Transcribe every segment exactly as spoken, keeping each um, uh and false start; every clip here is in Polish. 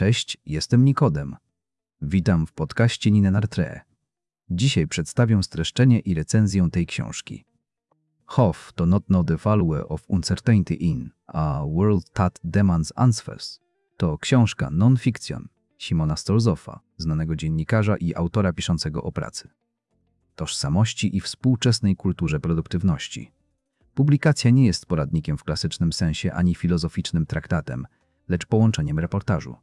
Cześć, jestem Nikodem. Witam w podcaście Ninenartre. Dzisiaj przedstawię streszczenie i recenzję tej książki. How to Not Know the Value of Uncertainty in a World That Demands Answers to książka non-fiction Simona Stolzowa, znanego dziennikarza i autora piszącego o pracy, tożsamości i współczesnej kulturze produktywności. Publikacja nie jest poradnikiem w klasycznym sensie ani filozoficznym traktatem, lecz połączeniem reportażu,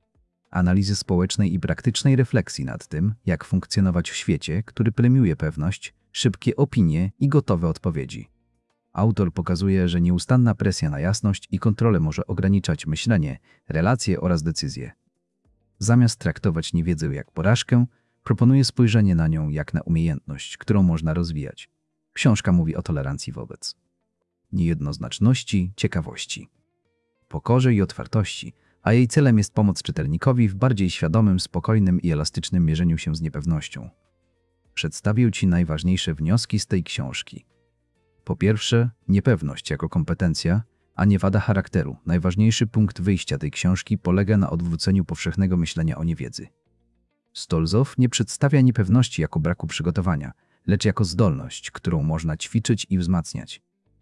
analizy społecznej i praktycznej refleksji nad tym, jak funkcjonować w świecie, który premiuje pewność, szybkie opinie i gotowe odpowiedzi. Autor pokazuje, że nieustanna presja na jasność i kontrolę może ograniczać myślenie, relacje oraz decyzje. Zamiast traktować niewiedzę jak porażkę, proponuje spojrzenie na nią jak na umiejętność, którą można rozwijać. Książka mówi o tolerancji wobec niejednoznaczności, ciekawości, pokorze i otwartości, a jej celem jest pomoc czytelnikowi w bardziej świadomym, spokojnym i elastycznym mierzeniu się z niepewnością. Przedstawię Ci najważniejsze wnioski z tej książki. Po pierwsze, niepewność jako kompetencja, a nie wada charakteru. Najważniejszy punkt wyjścia tej książki polega na odwróceniu powszechnego myślenia o niewiedzy. Stolzow nie przedstawia niepewności jako braku przygotowania, lecz jako zdolność, którą można ćwiczyć i wzmacniać.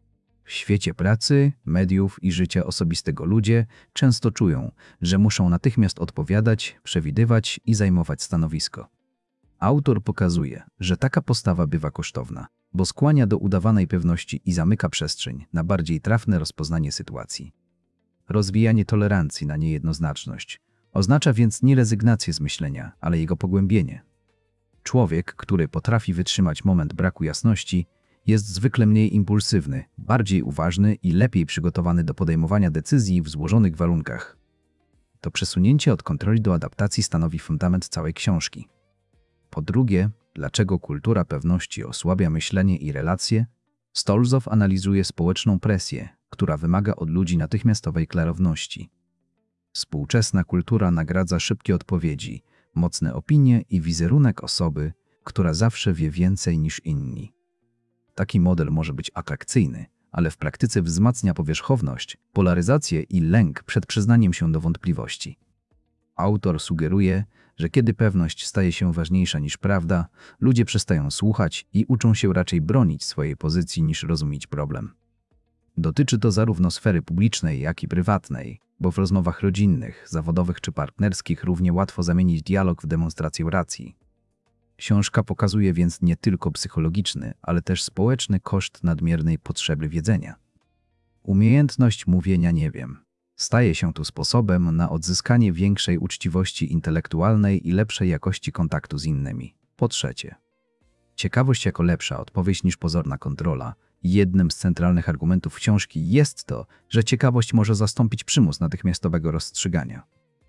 W świecie pracy, mediów i życia osobistego ludzie często czują, że muszą natychmiast odpowiadać, przewidywać i zajmować stanowisko. Autor pokazuje, że taka postawa bywa kosztowna, bo skłania do udawanej pewności i zamyka przestrzeń na bardziej trafne rozpoznanie sytuacji. Rozwijanie tolerancji na niejednoznaczność oznacza więc nie rezygnację z myślenia, ale jego pogłębienie. Człowiek, który potrafi wytrzymać moment braku jasności, jest zwykle mniej impulsywny, bardziej uważny i lepiej przygotowany do podejmowania decyzji w złożonych warunkach. To przesunięcie od kontroli do adaptacji stanowi fundament całej książki. Po drugie, dlaczego kultura pewności osłabia myślenie i relacje? Stolzow analizuje społeczną presję, która wymaga od ludzi natychmiastowej klarowności. Współczesna kultura nagradza szybkie odpowiedzi, mocne opinie i wizerunek osoby, która zawsze wie więcej niż inni. Taki model może być atrakcyjny, ale w praktyce wzmacnia powierzchowność, polaryzację i lęk przed przyznaniem się do wątpliwości. Autor sugeruje, że kiedy pewność staje się ważniejsza niż prawda, ludzie przestają słuchać i uczą się raczej bronić swojej pozycji niż rozumieć problem. Dotyczy to zarówno sfery publicznej, jak i prywatnej, bo w rozmowach rodzinnych, zawodowych czy partnerskich równie łatwo zamienić dialog w demonstrację racji. Książka pokazuje więc nie tylko psychologiczny, ale też społeczny koszt nadmiernej potrzeby wiedzenia. Umiejętność mówienia nie wiem staje się tu sposobem na odzyskanie większej uczciwości intelektualnej i lepszej jakości kontaktu z innymi. Po trzecie, ciekawość jako lepsza odpowiedź niż pozorna kontrola. Jednym z centralnych argumentów książki jest to, że ciekawość może zastąpić przymus natychmiastowego rozstrzygania.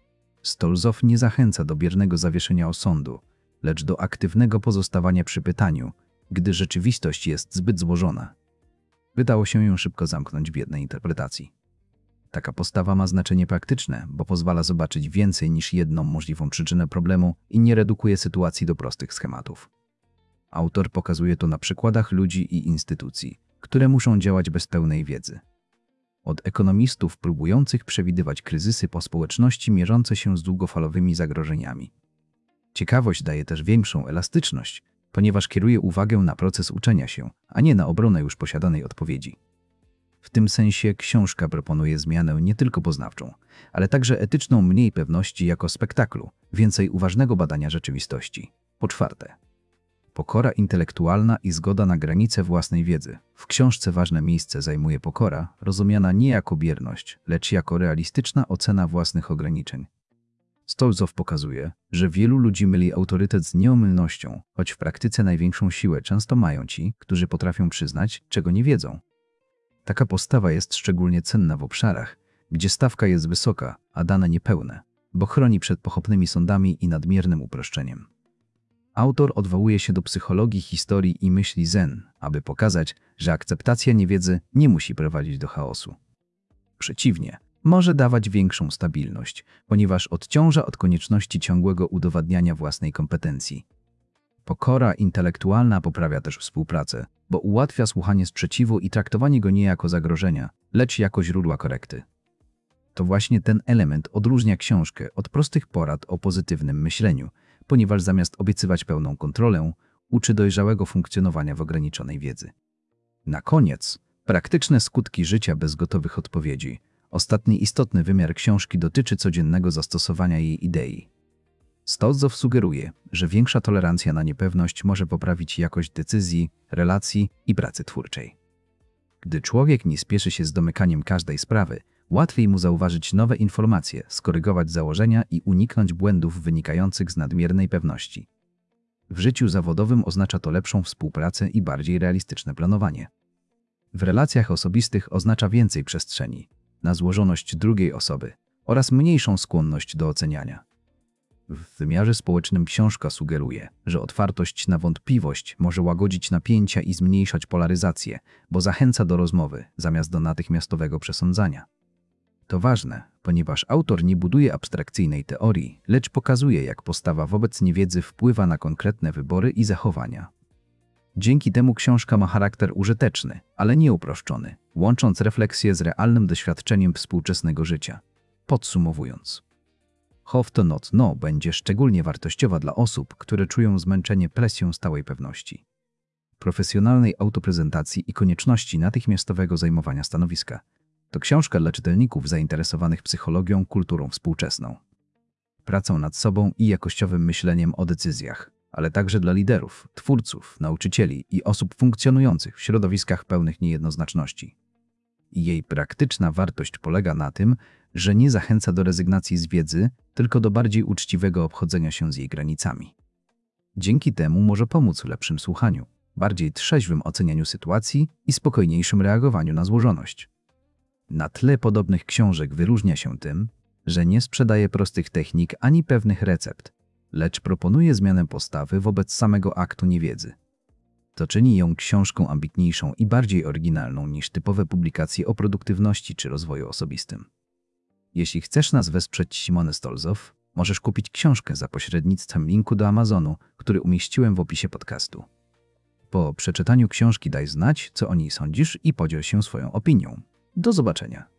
Stolzow nie zachęca do biernego zawieszenia osądu, lecz do aktywnego pozostawania przy pytaniu, gdy rzeczywistość jest zbyt złożona. Wydało się ją szybko zamknąć w jednej interpretacji. Taka postawa ma znaczenie praktyczne, bo pozwala zobaczyć więcej niż jedną możliwą przyczynę problemu i nie redukuje sytuacji do prostych schematów. Autor pokazuje to na przykładach ludzi i instytucji, które muszą działać bez pełnej wiedzy. Od ekonomistów próbujących przewidywać kryzysy po społeczności mierzące się z długofalowymi zagrożeniami. Ciekawość daje też większą elastyczność, ponieważ kieruje uwagę na proces uczenia się, a nie na obronę już posiadanej odpowiedzi. W tym sensie książka proponuje zmianę nie tylko poznawczą, ale także etyczną mniej pewności jako spektaklu, więcej uważnego badania rzeczywistości. Po czwarte, pokora intelektualna i zgoda na granice własnej wiedzy. W książce ważne miejsce zajmuje pokora, rozumiana nie jako bierność, lecz jako realistyczna ocena własnych ograniczeń. Stolzow pokazuje, że wielu ludzi myli autorytet z nieomylnością, choć w praktyce największą siłę często mają ci, którzy potrafią przyznać, czego nie wiedzą. Taka postawa jest szczególnie cenna w obszarach, gdzie stawka jest wysoka, a dane niepełne, bo chroni przed pochopnymi sądami i nadmiernym uproszczeniem. Autor odwołuje się do psychologii, historii i myśli zen, aby pokazać, że akceptacja niewiedzy nie musi prowadzić do chaosu. Przeciwnie, może dawać większą stabilność, ponieważ odciąża od konieczności ciągłego udowadniania własnej kompetencji. Pokora intelektualna poprawia też współpracę, bo ułatwia słuchanie sprzeciwu i traktowanie go nie jako zagrożenia, lecz jako źródła korekty. To właśnie ten element odróżnia książkę od prostych porad o pozytywnym myśleniu, ponieważ zamiast obiecywać pełną kontrolę, uczy dojrzałego funkcjonowania w ograniczonej wiedzy. Na koniec, praktyczne skutki życia bez gotowych odpowiedzi. Ostatni istotny wymiar książki dotyczy codziennego zastosowania jej idei. Stolzow sugeruje, że większa tolerancja na niepewność może poprawić jakość decyzji, relacji i pracy twórczej. Gdy człowiek nie spieszy się z domykaniem każdej sprawy, łatwiej mu zauważyć nowe informacje, skorygować założenia i uniknąć błędów wynikających z nadmiernej pewności. W życiu zawodowym oznacza to lepszą współpracę i bardziej realistyczne planowanie. W relacjach osobistych oznacza więcej przestrzeni na złożoność drugiej osoby oraz mniejszą skłonność do oceniania. W wymiarze społecznym książka sugeruje, że otwartość na wątpliwość może łagodzić napięcia i zmniejszać polaryzację, bo zachęca do rozmowy zamiast do natychmiastowego przesądzania. To ważne, ponieważ autor nie buduje abstrakcyjnej teorii, lecz pokazuje, jak postawa wobec niewiedzy wpływa na konkretne wybory i zachowania. Dzięki temu książka ma charakter użyteczny, ale nie uproszczony, łącząc refleksję z realnym doświadczeniem współczesnego życia. Podsumowując, How to Not Know będzie szczególnie wartościowa dla osób, które czują zmęczenie presją stałej pewności, profesjonalnej autoprezentacji i konieczności natychmiastowego zajmowania stanowiska. To książka dla czytelników zainteresowanych psychologią, kulturą współczesną, pracą nad sobą i jakościowym myśleniem o decyzjach, ale także dla liderów, twórców, nauczycieli i osób funkcjonujących w środowiskach pełnych niejednoznaczności. Jej praktyczna wartość polega na tym, że nie zachęca do rezygnacji z wiedzy, tylko do bardziej uczciwego obchodzenia się z jej granicami. Dzięki temu może pomóc w lepszym słuchaniu, bardziej trzeźwym ocenianiu sytuacji i spokojniejszym reagowaniu na złożoność. Na tle podobnych książek wyróżnia się tym, że nie sprzedaje prostych technik ani pewnych recept, lecz proponuje zmianę postawy wobec samego aktu niewiedzy. To czyni ją książką ambitniejszą i bardziej oryginalną niż typowe publikacje o produktywności czy rozwoju osobistym. Jeśli chcesz nas wesprzeć Simone Stolzow, możesz kupić książkę za pośrednictwem linku do Amazonu, który umieściłem w opisie podcastu. Po przeczytaniu książki daj znać, co o niej sądzisz i podziel się swoją opinią. Do zobaczenia.